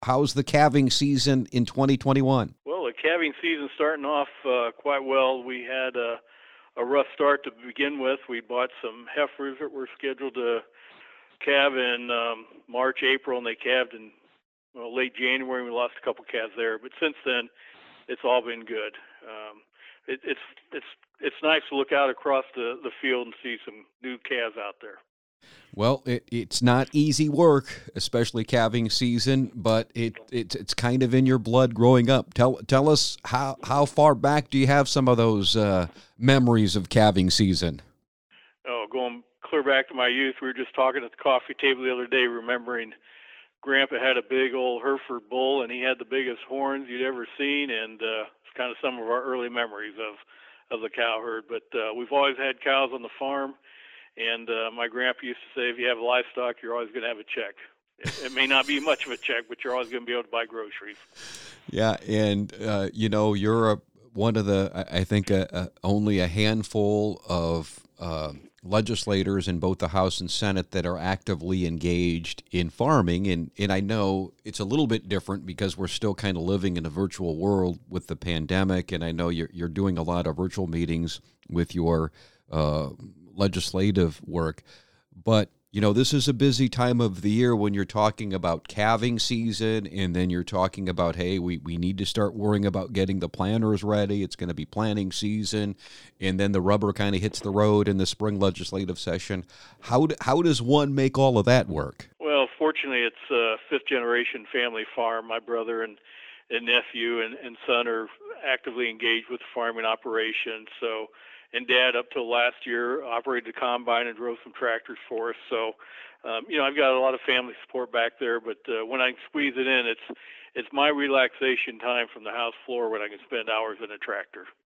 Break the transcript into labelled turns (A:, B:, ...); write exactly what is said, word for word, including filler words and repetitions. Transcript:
A: how's the calving season in twenty twenty-one?
B: Well, the calving season starting off uh, quite well. We had a, a rough start to begin with. We bought some heifers that were scheduled to calve in um, March, April, and they calved in well, late January. We lost a couple calves there, but since then, it's all been good. Um, it, it's it's it's nice to look out across the, the field and see some new calves out there.
A: Well, it, it's not easy work, especially calving season, but it, it it's kind of in your blood growing up. Tell tell us how how far back do you have some of those uh, memories of calving season?
B: Oh, going clear back to my youth, we were just talking at the coffee table the other day, remembering Grandpa had a big old Hereford bull, and he had the biggest horns you'd ever seen, and uh, it's kind of some of our early memories of of the cow herd. But uh, we've always had cows on the farm. And uh, my grandpa used to say, if you have livestock, you're always going to have a check. It, it may not be much of a check, but you're always going to be able to buy groceries.
A: Yeah, and uh, you know, you're a, one of the, I I think, a, a, only a handful of uh, legislators in both the House and Senate that are actively engaged in farming. And, and I know it's a little bit different because we're still kind of living in a virtual world with the pandemic. And I know you're, you're doing a lot of virtual meetings with your uh legislative work, but you know, this is a busy time of the year when you're talking about calving season, and then you're talking about, hey, we, we need to start worrying about getting the planters ready. It's going to be planting season, and then the rubber kind of hits the road in the spring legislative session. How do, how does one make all of that work?
B: Well, fortunately, it's a fifth generation family farm. My brother and, and nephew and, and son are actively engaged with the farming operation. So and Dad, up till last year, operated the combine and drove some tractors for us. So, um, you know, I've got a lot of family support back there. But uh, when I squeeze it in, it's it's my relaxation time from the house floor when I can spend hours in a tractor.